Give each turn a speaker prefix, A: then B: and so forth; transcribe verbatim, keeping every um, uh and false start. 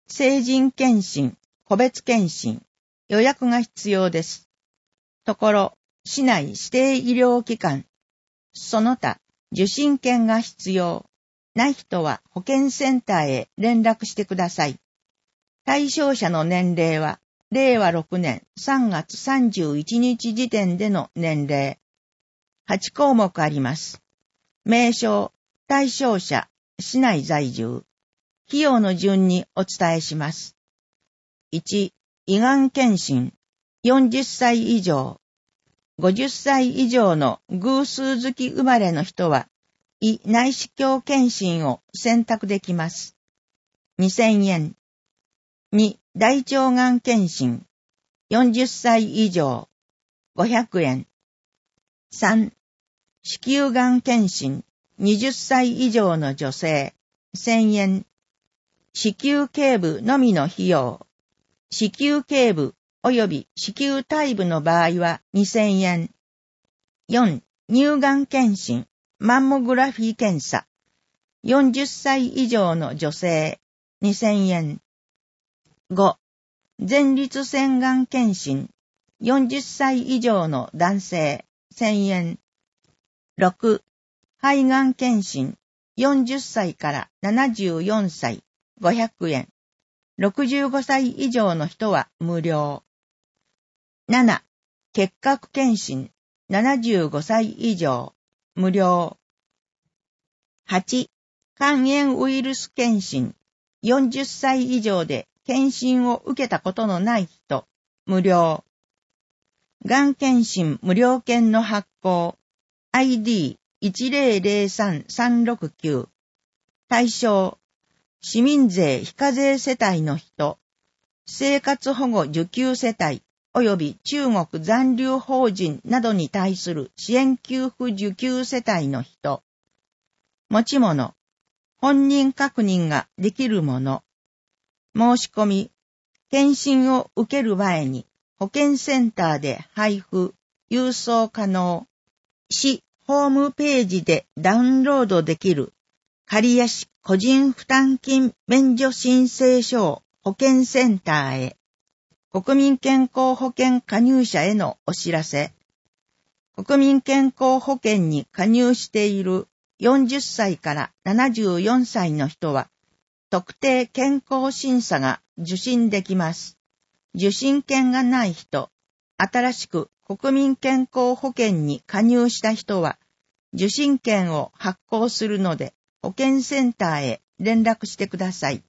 A: 成人検診、個別検診、予約が必要です。ところ、市内指定医療機関、その他、受診券が必要。ない人は保健センターへ連絡してください。対象者の年齢は、れいわろくねんさんがつさんじゅういちにち時点での年齢。はちこうもくあります。名称、対象者、市内在住。費用の順にお伝えします。いち、胃がん検診、よんじゅっさい以上。ごじゅっさい以上の偶数月生まれの人は、胃内視鏡検診を選択できます。にせんえん。に、大腸がん検診。よんじゅっさい以上。ごひゃくえん。さん、子宮がん検診。にじゅっさい以上の女性。せんえん。子宮頸部のみの費用。子宮頸部及び子宮体部の場合はにせんえん。よん、乳がん検診。マンモグラフィー検査。よんじゅっさい以上の女性。にせんえん。ご、前立腺がん検診。よんじゅっさい以上の男性。せんえん。ろく、肺がん検診。よんじゅっさいからななじゅうよんさい。ごひゃくえん。ろくじゅうごさい以上の人は無料。なな、結核検診。ななじゅうごさい以上。無料。はち、肝炎ウイルス検診。よんじゅっさい以上で検診を受けたことのない人。無料。がん検診無料券の発行。アイディーいちぜろぜろさんさんろくきゅう。対象。市民税非課税世帯の人。生活保護受給世帯。及び中国残留邦人などに対する支援給付受給世帯の人。持ち物。本人確認ができるもの。申し込み。検診を受ける前に保健センターで配布、郵送可能。市ホームページでダウンロードできる刈谷市個人負担金免除申請書を保健センターへ。国民健康保険加入者へのお知らせ。国民健康保険に加入しているよんじゅっさいからななじゅうよんさいの人は、特定健康審査が受診できます。受診券がない人、新しく国民健康保険に加入した人は、受診券を発行するので、保健センターへ連絡してください。